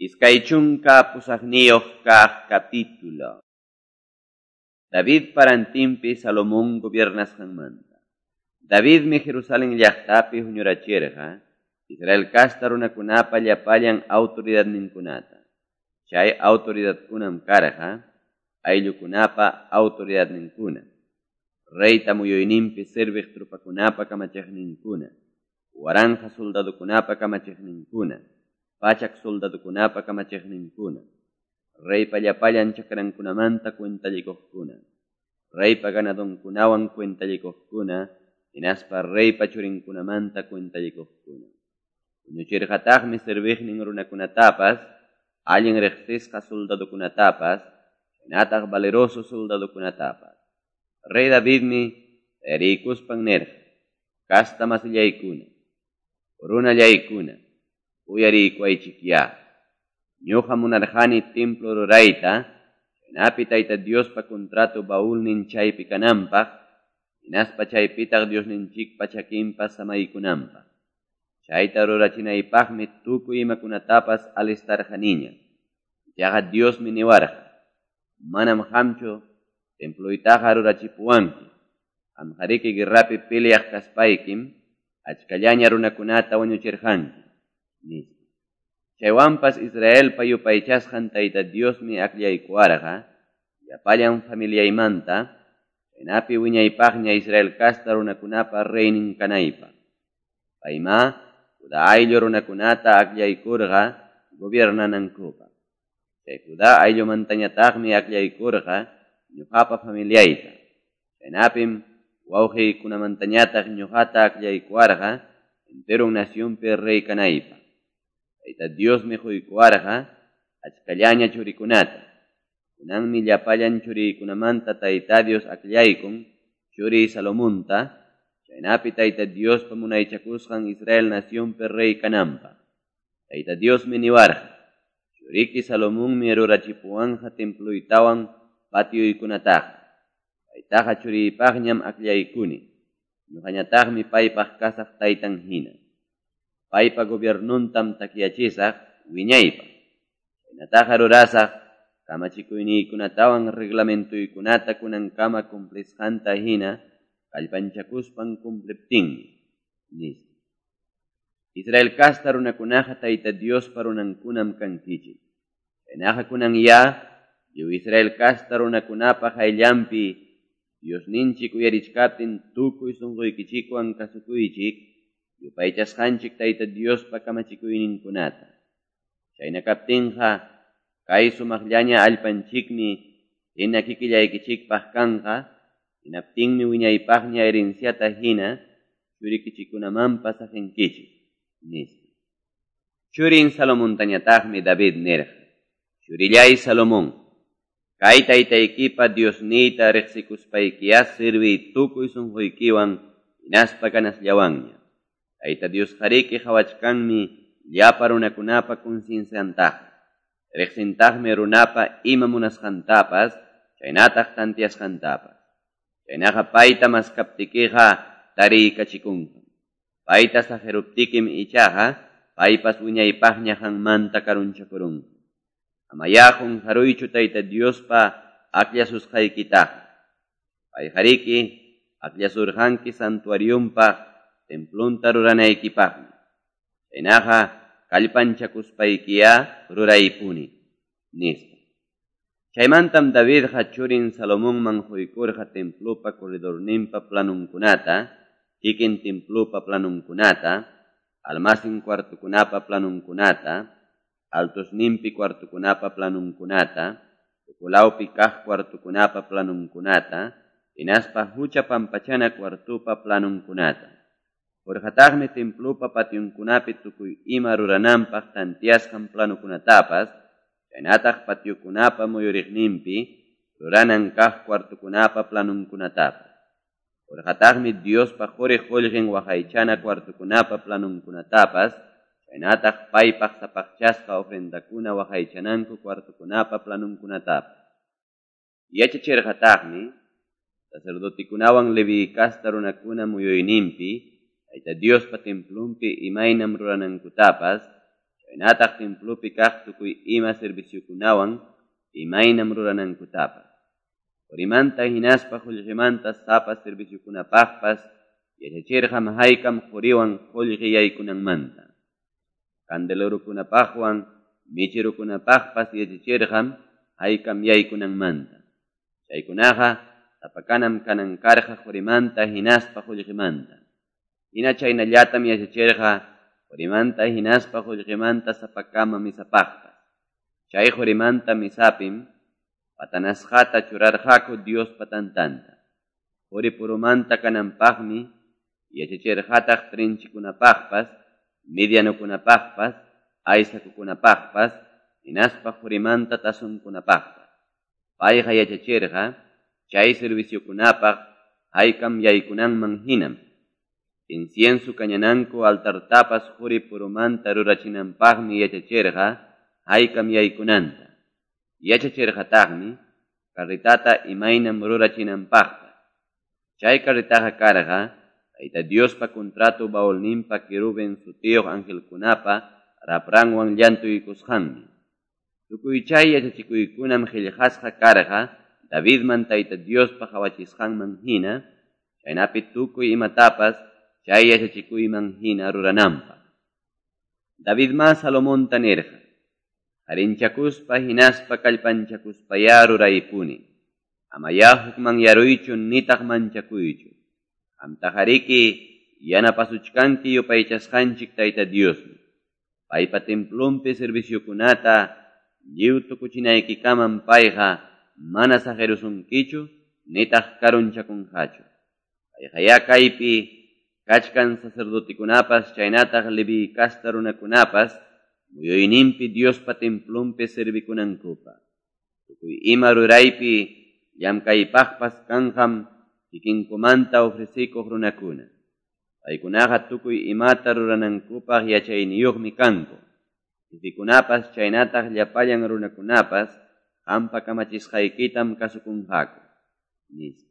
Iskaychunka pusaqniyuq kaq capítulo. David parantimpi Salomón gobiernasqanmanta. Davidmi Jerusalén llaqtapi huñurachirqa, Israel kasta runakunapa llapallan autoridadninkunata. Chay autoridadkunam karqa, ayllukunapa autoridadninkuna. Reyta muyuyninpi sirviq trupakunapa kamachiqninkuna. Waranja soldadukunapa kamachiqninkuna. Pachak soldadukunapa kamachiqninkuna. Reypa llapallan chakrankunamanta cuentalikuqkuna. Reypa ganadonkunawan cuentalikuqkuna. Hinaspa reypa churinkunamanta cuentalikuqkuna. Uñuchirqataqmi sirviqnin runakunatapas, allin riqsisqa soldadukunatapas, hinataq valeroso soldadukunatapas. Rey Davidmi tayarikuspan nirqa, kasta masillaykuna, runallaykuna, uyariykuaychikya. Ñuqa munarqani templo rurayta, hinapi Tayta Diospa contrato baulnin chaypi kananpaq, hinaspa chaypitaq Diosninchikpa chakinpa samaykunanpaq. Chayta rurachinaypaqmi tukuy imakunatapas alistarqaniña. Yaqa Diosmi niwarqa, manam qamchu temploytaqa rurachipuwanki. Qamqariki guerrapi peleaq kaspaykim, achkallaña runakunata wañuchirqanki, nispa. Chaywanpas Israelpa yupaychasqan Tayta Diosmi aqllaykuwarqa, llapallan familiaymanta, chaynapi wiñaypaqña Israel kasta runakunapa reynin kanaypaq. Payma, Judá ayllu runakunata aqllaykurqa, gobiernanankupaq. Chay Judá ayllumantañataqmi aqllaykurqa, ñuqapa familiayta. Chaynapim, wawqiykunamantañataq ñuqata aqllaykuwarqa, enterun nacionpi rey kanaypaq. Tayta Diosmi quykuwarqa, achkallaña churikunata. Kunanmi llapallan churiykunamanta Tayta Dios aqllaykun, churi Salomonta, chaynapi Tayta Diospa munaychakusqan Israel nacionpi rey kananpaq. Tayta Diosmi niwarqa, churiki Salomonmi rurachipuwanqa temploytawan patiyuykunataqa. Paytaqa churiypaqñam aqllaykuni. Ñuqañataqmi paypaq kasaq taytan hina. Paypa gobiernuntam takyachisaq wiñaypaq. Chaynataqa rurasaq kamachikuyniykunatawan reglamentuykunata kunankama cumplisqanta hina kallpanchakuspan cumpliptinmi, nispa. Israel kasta runakunaqa Tayta Diospa runankunam kankichik. Chaynaqa kunan Israel kasta runakunapaq ayllampi Diosninchik uyarichkaptin tukuy sunquykichikwan kasukuychik, yupaychasqanchik Tayta Diospa kamachikuyninkunata. Chayna kaptinqa, kay sumaqllaña allpanchikmi hina kikillaykichikpaq kanqa, hinaptinmi wiñaypaqña herenciata hina churikichikunamanpas saqinkichik, nispa. Churin Salomontañataqmi David nirqa, churillay Salomón, kay taytaykipa Diosniyta riqsikuspaykiya sirviy tukuy sunquykiwan hinaspa kanasllawanña. Tayta Dios qariki qhawachkanmi llapa runakunapa kunsinsiantaqa. Riqsintaqmi runapa ima munasqantapas, chaynataq tantiasqantapas. Chaynaqa payta maskaptikiqa tariykachikunqam. Payta sajeruptikim ichaqa, paypas wiñaypaqña hanmanta karunchakurunqam. Amayaqun haruychu Tayta Diospa aqllasusqaykitaqa. Pay qariki aqllasurqanki santuariumpaq templunta ruranaykipaqmi. Chaynaqa kallpanchakuspaykiya ruraypuni, nispa. Chaymantam Davidqa churin Salomonman quykurqa templupa corredorninpa planunkunata, kikin templupa planunkunata, almacin cuartukunapa planunkunata, altosninpi cuartukunapa planunkunata, ukulawpi kaq cuartukunapa planunkunata, hinaspa hucha pampachana cuartupa planunkunata. Urqataqmi templupa patiunkunapi tukuy ima rurananpaq tantiasqan planukunatapas, chaynataq patiukunapa muyuriqninpi ruranan kaq cuartukunapa planunkunatapas. Urqataqmi Diospa quriq qullqin waqaychana cuartukunapa planunkunatapas, chaynataq paypaq sapaqchasqa ofrendakuna waqaychananku cuartukunapa planunkunatapas. Yachachirqataqmi sacerdotikunawan Levi kasta runakuna muyuyninpi Tayta Diospa templumpi imaynam ruranankutapas, chaynataq templupi kaq tukuy ima serviciukunawan imaynam ruranankutapa. Qurimanta hinaspa qullqimanta sapa serviciukunapaqpas yachachirqam haykam quriwan qullqi yaykunanmanta. Candelerukunapaqwan michirukunapaqpas yachachirqam haykam yaykunanmanta. Chaykunaqa tapakanam kanankarqa qurimanta hinaspa qullqimanta. Hina chaynallatam yachachirqa qurimanta hinaspa qullqimanta sapakama misapaqpas. Chay qurimanta misapim patanasqata churarqaku Dios patantanta. Quri purumanta kananpaqmi yachachirqataq trinchikunapaqpas, medianukunapaqpas, aysakukunapaqpas, hinaspa qurimanta tasunkunapaqpas. Payqa yachachirqa chay serviciukunapaq haykam yaykunanman hinam. Inciensu kañananku altartapas quri purumanta rurachinanpaqmi yachachirqa haykam yaykunanta. Yachachirqataqmi carritata imaynam rurachinanpaqpas. Chay carritaqa karqa Tayta Diospa contrato baulninpa querubin sutiyuq angelkunapa rapranwan llantuykusqanmi. Tukuy chay yachachikuykunam qillqasqa karqa Davidman Tayta Diospa qawachisqanman hina, chaynapi tukuy imatapas chay yachachikuyman hina rurananpaq. Davidma Salomonta nirqa, harinchakuspa hinaspa kallpanchakuspaya ruraypuni. Amaya hukman yaruychu nitaq manchakuychu. Amtajariki yanapasuchkanki yupaychasqanchik Tayta Diosmi. Paypa templumpi serviciukunata lliw tukuchinaykikaman payqa mana sajerusunkichu nitaq karunchakunqachu. Payqa kaypi kachkan sacerdotikunapas chaynataq Levi kasta runakunapas muyuyninpi Diospa templumpi servikunankupa. Tukuy ima ruraypi llamkaypaqpas kanqam kikinkumanta ofrecikuq runakuna. Paykunaqa tukuy imata ruranankupaq yachayniyuqmi kanku. Pipikunapas chaynataq llapallan runakunapas qampa kamachisqaykitam kasukunqaku.